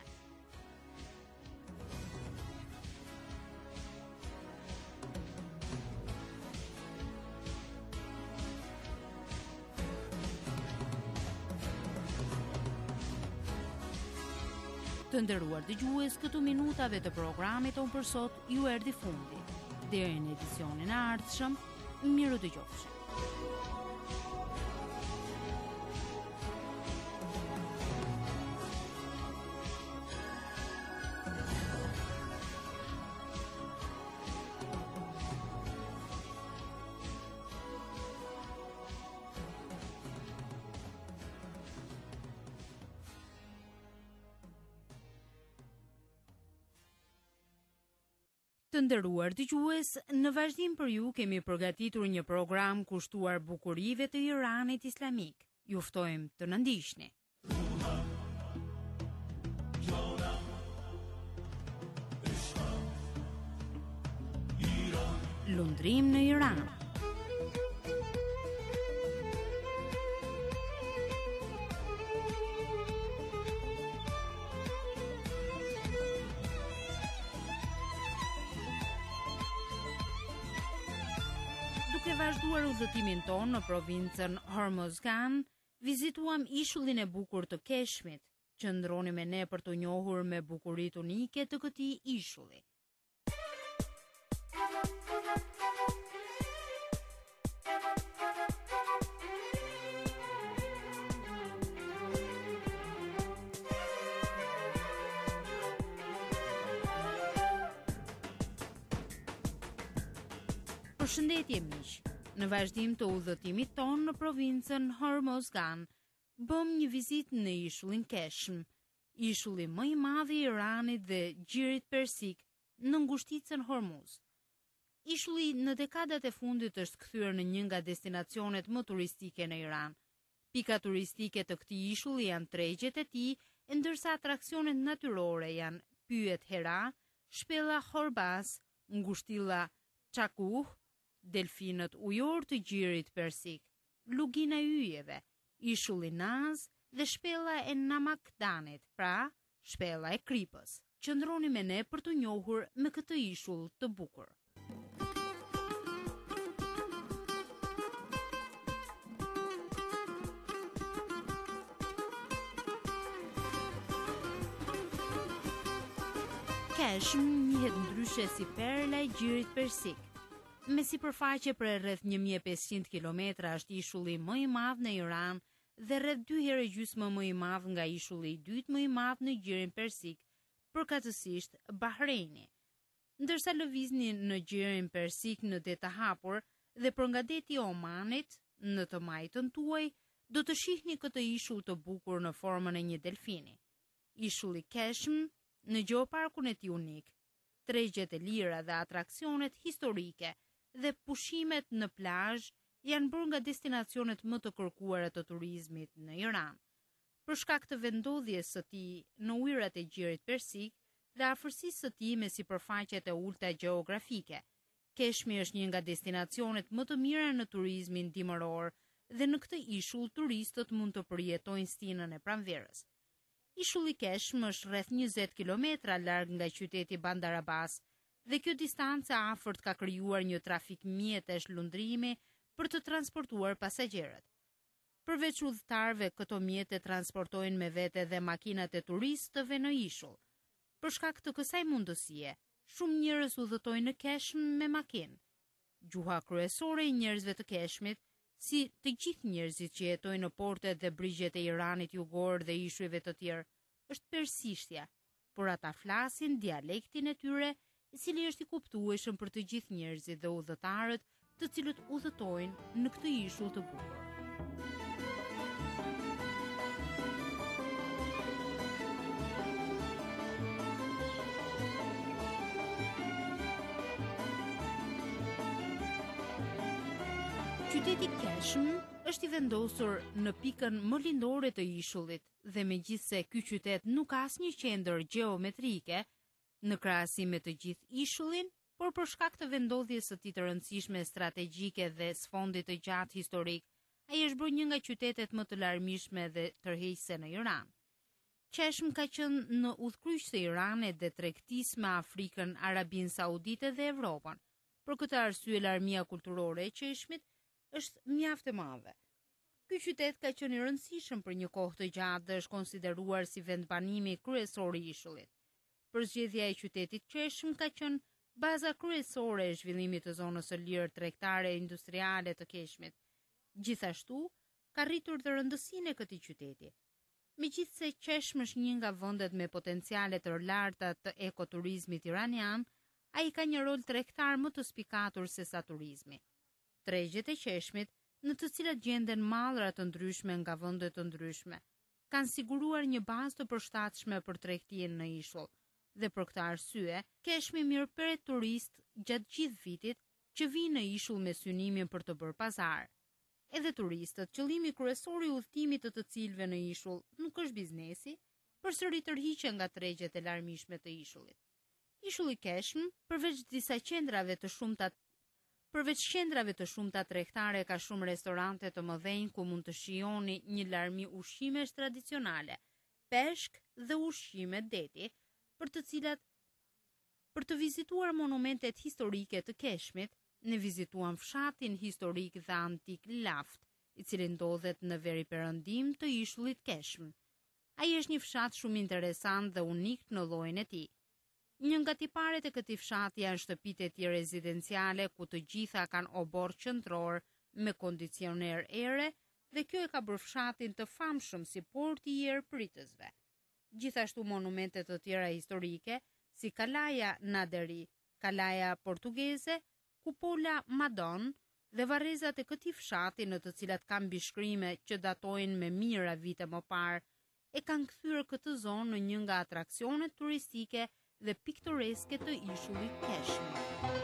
Të nderuar dëgjues, këtu minutave të programit tonë për sot ju erdhi fundi. Deri në edicionin e ardhshëm, miru dëgjofshi. Të nderuar dëgjues, në vazhdim për ju kemi përgatitur një program kushtuar bukurive të Iranit islamik. Ju ftojmë të na ndiqni. Lundrim në Iran. Duke vazhduar udhëtimin ton në provincën Hormozgan, vizituam ishullin e bukur të Keshmit. Qëndroni me ne për të njohur me bukuritë unike të këtij ishulli. Përshëndetje miq. Në vazhdim të udhëtimit ton në provincën Hormozgan, bëm një vizitë në ishullin Keshm, ishulli më i madh i Iranit dhe gjirit persik në ngushticën Hormuz. Ishulli në dekadat e fundit është kthyer në një nga destinacionet më turistike në Iran. Pika turistike të këtij ishulli janë tregjet e tij, ndërsa atraksionet natyrore janë pyet Hera, shpella Horbaz, ngushtilla Çakuh, delfinët ujor të gjirit persik, lugina e yjeve, ishulli Naz dhe shpella e Namakdanit, pra shpella e Kripës. Qëndroni me ne për të njohur me këtë ishull të bukur. Keshm njihet ndryshe si perla e gjirit persik. Me sipërfaqe për rreth një mijë e pesëqind kilometra është ishulli më i madh në Iran dhe rreth dy herë gjysmë më i madh nga ishulli i dytë më i madh në gjirin persik, përkatësisht Bahreini. Ndërsa lëvizni në gjirin persik në det të hapur dhe për nga deti i Omanit në të majtën tuaj, do të shihni këtë ishull të bukur në formën e një delfini. Ishulli Keshm në gjeoparkun e tij unik, tregjet e lira dhe atraksionet historike dhe pushimet në plazh janë bërë nga destinacionet më të kërkuara të turizmit në Iran. Për shkak të vendodhjes së tij në ujërat e gjirit persik dhe afërsisë së tij me sipërfaqet e ulta gjeografike, Keshmi është një nga destinacionet më të mira në turizmin dimëror dhe në këtë ishull turistët mund të përjetojnë stinën e pranverës. Ishulli Keshm është rreth njëzet kilometra larg nga qyteti Bandar Abbas dhe kjo distancë afërt ka krijuar një trafik mjetesh lundrimi për të transportuar pasagjerët. Përveç udhëtarëve, këto mjete transportojnë me vete dhe makinat e turistëve në ishull. Për shkak të kësaj mundësie, shumë njerëz udhëtojnë në Keshm me makinë. Gjuha kryesore e njerëzve të Keshmit, si të gjithë njerëzit që jetojnë në portet dhe brigjet e Iranit jugor dhe ishujve të tjerë, është persishtja, por ata flasin dialektin e tyre, i cili është i kuptueshëm për të gjithë njerëzit dhe udhëtarët të cilët udhëtojnë në këtë ishull të bukur. Qyteti Keshm është i vendosur në pikën më lindore të ishullit dhe megjithse ky qytet nuk ka asnjë qendër gjeometrike në krahasim me të gjithë ishullin, por për shkak të vendodhjes së tij të rëndësishme strategjike dhe sfondit të gjatë historik, ai është bërë një nga qytetet më të larmishme dhe tërheqëse në Iran. Keshm ka qenë në udhkryq të Iranit dhe tregtisë me Afrikën, Arabinë Saudite dhe Evropën. Për këtë arsye larmia kulturore e Keshmit është mjaft e madhe. Ky qytet ka qenë i rëndësishëm për një kohë të gjatë dhe është konsideruar si vend banimi kryesor i ishullit. Përzgjedhja e qytetit Keshm ka qenë baza kryesore e zhvillimit të zonës së lirë tregtare e industriale të Keshmit. Gjithashtu, ka rritur dhe rëndësinë e këtij qyteti. Megjithse Keshm është një nga vendet me potenciale të larta të ekoturizmit iranian, ai ka një rol tregtar më të spikatur se sa turizmi. Tregjet e Keshmit, në të cilat gjenden mallra të ndryshme nga vende të ndryshme, kanë siguruar një bazë të përshtatshme për tregtinë në ishull, dhe për këtë arsye, Keshmi mirëpret turist gjatë gjithë vitit që vinë në ishull me synimin për të bërë pazar. Edhe turistët, qëllimi kryesor i udhëtimit të të cilëve në ishull nuk është biznesi, përsëri tërhiqen nga tregjet e larmishme të ishullit. Ishulli Keshm, përveç disa qendrave të shumta Përveç qendrave të shumta tregtare, ka shumë restorante të mëdhenj ku mund të shijoni një larmi ushqimesh tradicionale, peshk dhe ushqime deti, për të cilat për të vizituar monumentet historike të Keshmit, ne vizituam fshatin historik dhe antik Laft, i cili ndodhet në veriperëndim të ishullit Keshm. Ai është një fshat shumë interesant dhe unik në llojin e tij. Një nga tiparet e këtij fshati janë shtëpitë e tij rezidenciale ku të gjitha kanë obor qendror me kondicioner ere dhe kjo e ka bërë fshatin të famshëm si porti i erëpritësve. Gjithashtu monumente të tjera historike si Kalaja Naderi, Kalaja Portugeze, kupola Madon dhe varrezat e këtij fshati në të cilat kanë mbishkrime që datojnë me mijëra vite më parë, e kanë kthyer këtë zonë në një nga atraksionet turistike dhe piktoreske të ishullit Keshmi.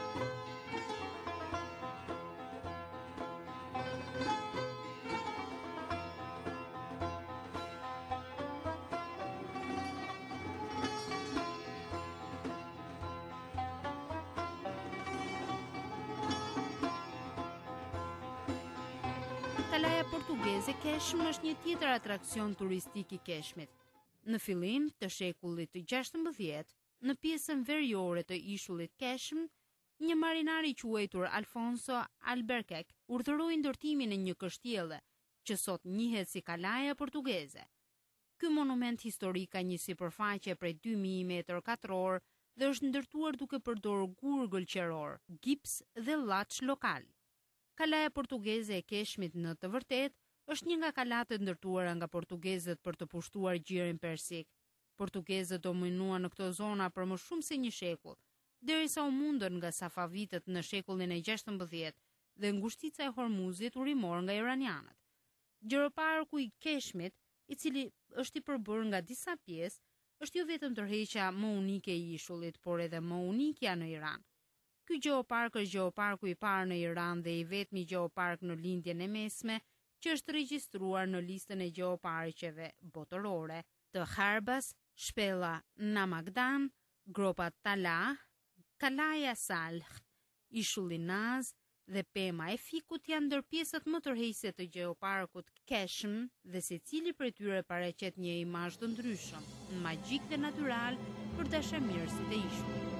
Kalaja portugeze Keshm është një tjetër atrakcion turistik i Keshmit. Në fillim të shekullit të gjashtëmbëdhjetë, në pjesën veriore të ishullit Keshm, një marinar i quajtur Alfonso Albuquerque urdhëroi ndërtimin e një kështjelle, që sot njihet si Kalaja portugeze. Ky monument historik ka një sipërfaqe prej dy mijë metër katror dhe është ndërtuar duke përdorur gurgël qeror, gips dhe llaç lokal. Kalaja portugeze e Keshmit në të vërtet është një nga kalat e ndërtuara nga portugezët për të pushtuar gjirin persik. Portugezët dominuan në këto zona për më shumë se një shekull, derisa u mundën nga Safavitët në shekullin e gjashtëmbëdhjetë dhe ngushtica e Hormuzit u rimor nga iranianët. Gjiroparku i Keshmit, i cili është i përbërë nga disa pjesë, është jo vetëm tërheqja më unike e ishullit, por edhe më unikja në Iran. Ky gjeopark është gjeoparku i parë në Iran dhe i vetmi gjeopark në lindjen e mesme që është regjistruar në listën e gjeoparqeve botërore të Harbas, shpella Namagdan, gropa Talah, Kalaja Salh, ishulli Naz dhe pema e fikut janë ndër pjesët më tërheqëse të gjeoparkut Keshm dhe secili prej tyre paraqet një imazh të ndryshëm, magjik dhe natyral për dashamirësit e ishullit.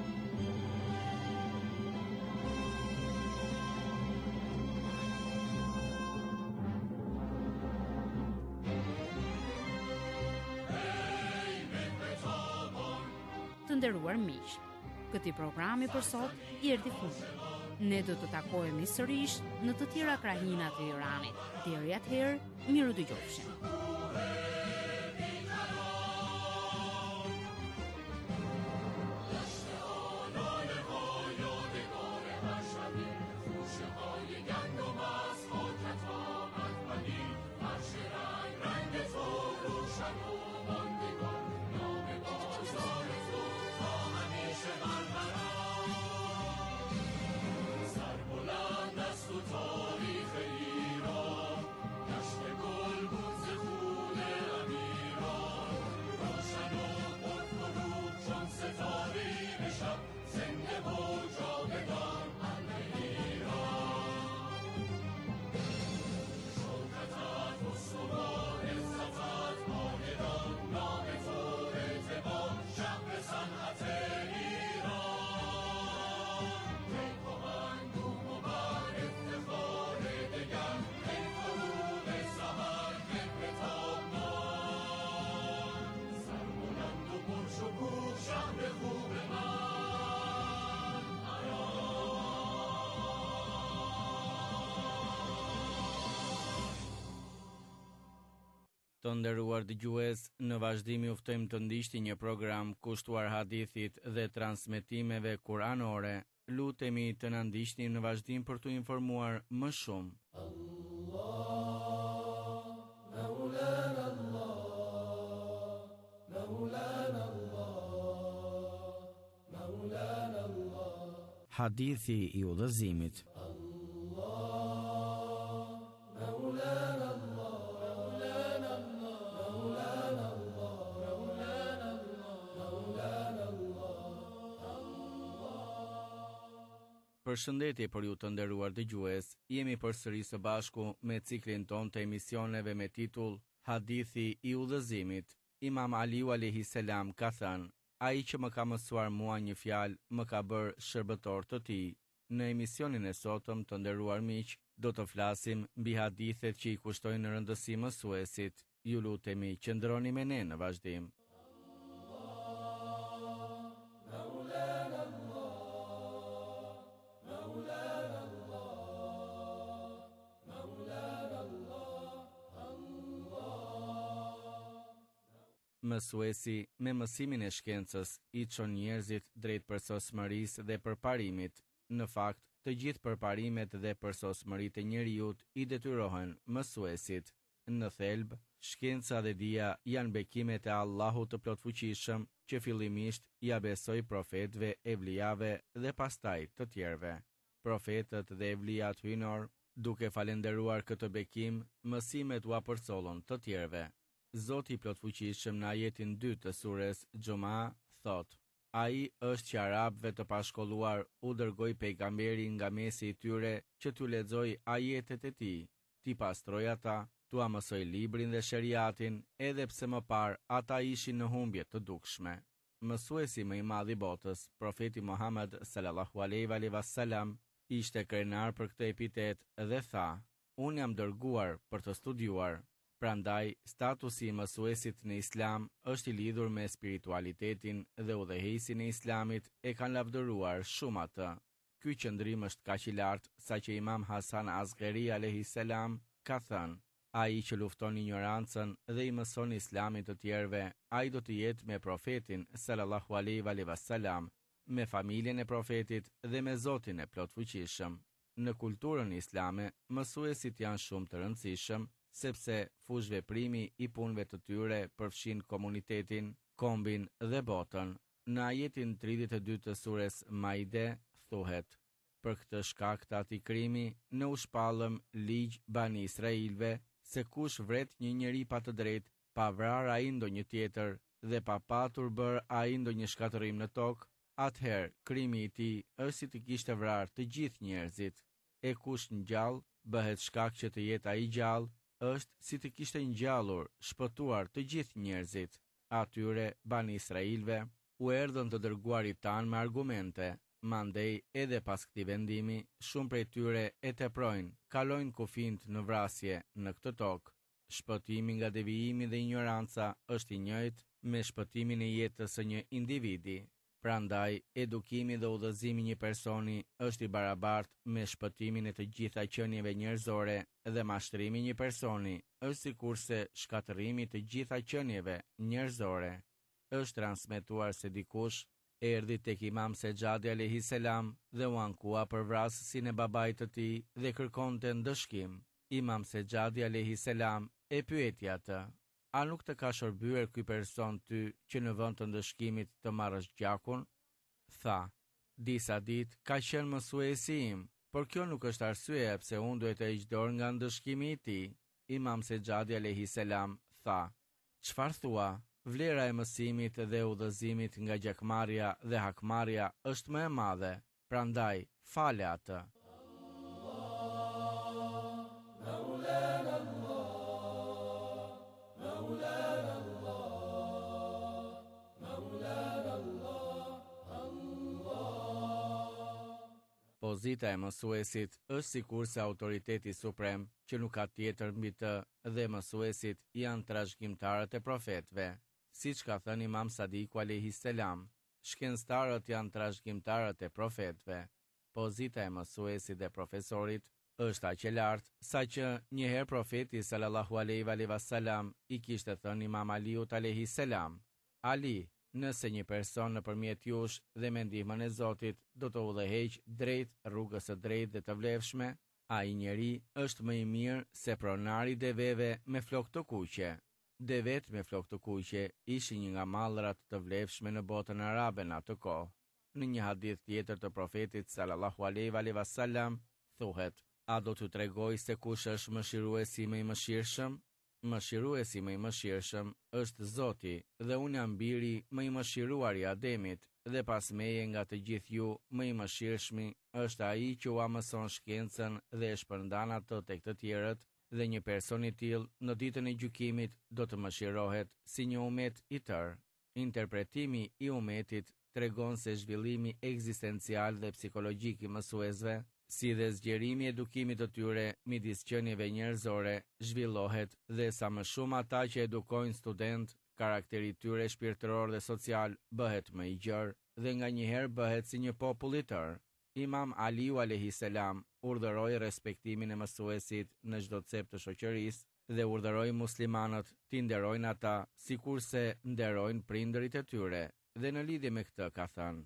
Të nderuar miq, këtij programi për sot i erdhi fundi. Ne do të takohemi sërish në të tjera krahina të Iranit. Deri atëherë, miru dëgjofshim. Të nderuar dëgjues, në vazhdim ju ftojmë të ndiqni një program kushtuar hadithit dhe transmetimeve kuranore. Lutemi të na ndiqni në vazhdim për t'u informuar më shumë. Allah, Maulana Allah, Maulana Allah, Maulana Allah. Hadithi i udhëzimit. Përshëndetje për ju të nderuar dëgjues, jemi përsëri së bashku me ciklin ton të emisioneve me titull Hadithi i udhëzimit. Imam Aliu alayhi salam ka thënë, ai që më ka mësuar mua një fjalë, më ka bërë shërbëtor të tij. Në emisionin e sotëm të nderuar miq, do të flasim mbi hadithet që i kushtojnë rëndësi mësuesit. Ju lutemi qëndroni me ne në vazhdim. Mësuesi me mësimin e shkencës i çon njerëzit drejt përsosmërisë dhe përparimit. Në fakt, të gjithë përparimet dhe përsosmëritë e njeriut i detyrohen mësuesit. Në thelb, shkenca dhe dia janë bekimet e Allahut të plotfuqishëm që fillimisht ja besoi profetëve, evlijave dhe pastaj të tjerëve. Profetët dhe evlijat hyjnor, duke falenderuar këtë bekim, mësimet u apërcollën të tjerëve. Zoti i plotfuqishëm në ajetin dy të sures Xhuma thot: Ai është që arabëve të pashkolluar u dërgoi pejgamberi nga mesi i tyre që t'u lexoj ajetet e tij, t'i pastroj ata, t'u mësoj librin dhe sheriatin, edhe pse më parë ata ishin në humbje të dukshme. Mësuesi më i madh i botës, profeti Muhammed sallallahu alaihi wasallam, ishte krenar për këtë epitet dhe tha: Unë jam dërguar për të studiuar. Prandaj, statusi i mësuesit në Islam është i lidhur me spiritualitetin dhe udhëheqësin e Islamit e kanë lavdëruar shumë atë. Ky qëndrim është kaq i lartë saqë Imam Hasan Asghari alayhi salam ka thënë: Ai që lufton ignorancën dhe i mëson Islamin të tjerëve, ai do të jetë me profetin sallallahu alaihi wasallam, me familjen e profetit dhe me Zotin e plotfuqishëm. Në kulturën islame, mësuesit janë shumë të rëndësishëm, sepse fush veprimi i punëve të tyre përfshin komunitetin, kombin dhe botën. Në ajetin tridhjetë e dy të sures Maide thuhet: Për këtë shkak të atij krimi, ne u shpallëm ligj Bani Israilve se kush vret një njeri pa të drejtë, pa vrarë ai ndonjë tjetër dhe pa patur bërë ai ndonjë shkatërrim në tokë, atëherë krimi i tij është si të kishte vrarë të gjithë njerëzit. E kush ngjall bëhet shkak që të jetë ai gjallë, është si të kishte ngjallur, shpëtuar të gjithë njerëzit. Atyre Bani Israilve u erdhën të dërguarit tanë me argumente. Mandej edhe pas këtij vendimi, shumë prej tyre e teprojnë, kalojnë kufijt në vrasje në këtë tokë. Shpëtimi nga devijimi dhe ignoranca është i njëjtë me shpëtimin e jetës së një individi. Prandaj, edukimi dhe udhëzimi një personi është i barabartë me shpëtimin e të gjitha qenieve njerëzore dhe mashtrimi një personi është sikurse shkatërrimi i të gjitha qenieve njerëzore. Është transmetuar se dikush erdhi tek Imam Sejadi alayhi salam dhe u ankua për vrasësin e babait të tij dhe kërkonte ndëshkim. Imam Sejadi alayhi salam e pyeti atë: A nuk të ka shërbyer ky person ty që në vend të ndëshkimit të marrësh gjakun? Tha: Disa ditë ka qenë mësuesi im, por kjo nuk është arsye pse unë duhet të heq dorë nga ndëshkimi i tij. Imam Sejadi alayhi salam tha: Çfarë thua? Vlera e mësimit dhe udhëzimit nga gjakmarrja dhe hakmarrja është më e madhe, prandaj fale atë. Pozita e mësuesit është sikurse autoriteti suprem që nuk ka tjetër mbi të dhe mësuesit janë trashëgimtarët e profetëve. Siç ka thënë Imam Sadiku alayhi salam, shkencëtarët janë trashëgimtarët e profetëve. Pozita e mësuesit dhe profesorit është aq e lartë saqë një herë profeti sallallahu alaihi wasallam i kishte thënë Imam Aliut alayhi salam: Ali, nëse një person nëpërmjet jush dhe me ndihmën e Zotit do të udhëheq drejt rrugës së drejtë dhe të vlefshme, ai njeri është më i mirë se pronari i deveve me flokë të kuqe. Devet me flokë të kuqe ishin një nga mallrat të vlefshme në botën arabe në atë kohë. Në një hadith tjetër të profetit sallallahu alaihi wasallam thuhet: A do t'ju tregoj se kush është mëshiruesi më i mëshirshëm? Mëshiruesi më i mëshirshëm është Zoti dhe unë jam biri më i mëshiruar i Ademit dhe pas meje nga të gjithë ju më i mëshirshmi është ai që ua mëson shkencën dhe e shpërndan atë tek të tjerët, dhe një person i tillë në ditën e gjykimit do të mëshirohet si një umet i tërë. Interpretimi i umetit tregon se zhvillimi ekzistencial dhe psikologjik i mësuesve, si dhe zgjerimi i edukimit të tyre midis qenieve njerëzore, zhvillohet dhe sa më shumë ata që edukojnë student, karakteri i tyre shpirtëror dhe social bëhet më i gjerë dhe nganjëherë bëhet si një popull i tërë. Imam Aliu alayhi salam urdhëroi respektimin e mësuesit në çdo cep të shoqërisë dhe urdhëroi muslimanët t'i nderojnë ata sikurse nderojnë prindërit e tyre. Dhe në lidhje me këtë ka thënë: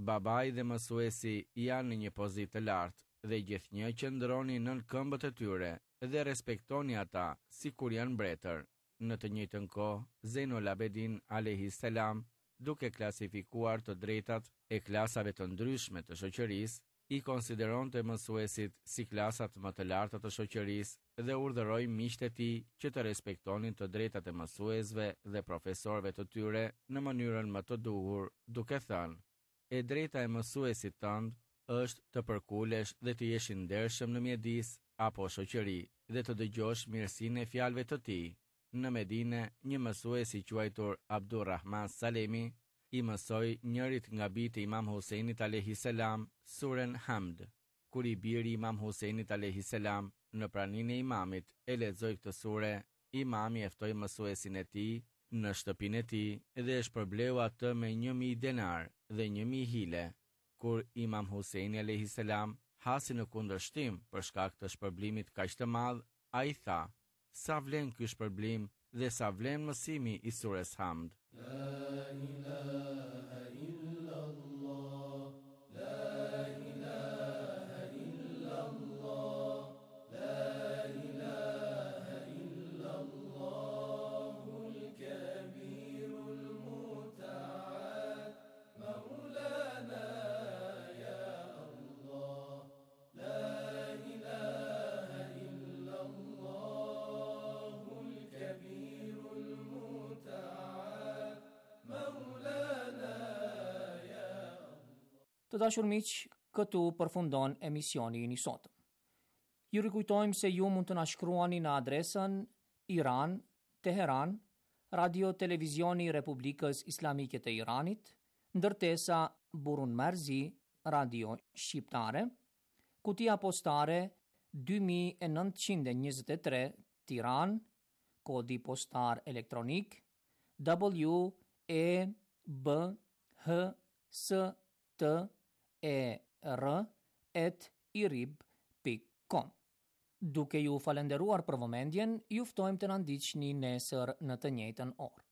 Babai dhe mësuesi janë në një pozitë të lartë dhe gjithnjë qëndroni nën këmbët e tyre dhe respektoni ata si kur janë mbretër. Në të njëjtën kohë, Zejnul Abedin alayhis salam, duke klasifikuar të drejtat e klasave të ndryshme të shoqërisë, i konsideronte mësuesit si klasat më të larta të shoqërisë dhe urdhëroi miqtë e tij që të respektonin të drejtat e mësuesve dhe profesorëve të tyre në mënyrën më të duhur, duke thënë: "E drejta e mësuesit tënd është të përkulesh dhe të jesh i ndershëm në mjedis apo shoqëri dhe të dëgjosh mirësinë e fjalëve të tij." Në Medine, një mësues i quajtur Abdurrahman Salemi i mësoi njërit nga bijtë e Imam Husajnit alayhis salam surën Hamd. Kur i biri Imam Husajnit alayhis salam në praninë e imamit e lexoi këtë sure, imami e ftoi mësuesin e tij në shtëpinë e tij dhe e shpërbleu atë me një mijë denar dhe një mijë hile. Kur Imam Husajni alayhis salam hasi në kundërshtim për shkak të shpërblimit kaq të madh, ai tha: "Sa vlen ky shpërblim dhe sa vlen mësimi i surës Hamd." Të dashur miq, këtu përfundon emisioni i sotëm. Ju rikujtojmë se ju mund të na shkruani në adresën Iran, Teheran, Radio Televizioni i Republikës Islamike të Iranit, ndërtesa Burun Marzi, Radio Shqiptare, kutia postare dy mijë e nëntëqind e njëzet e tre, Tiranë, kodi postar elektronik W E B H S T E R at irib pikë com. Duke ju falenderuar për vëmendjen, ju ftojmë të na ndiqni nesër në të njëjtën orë.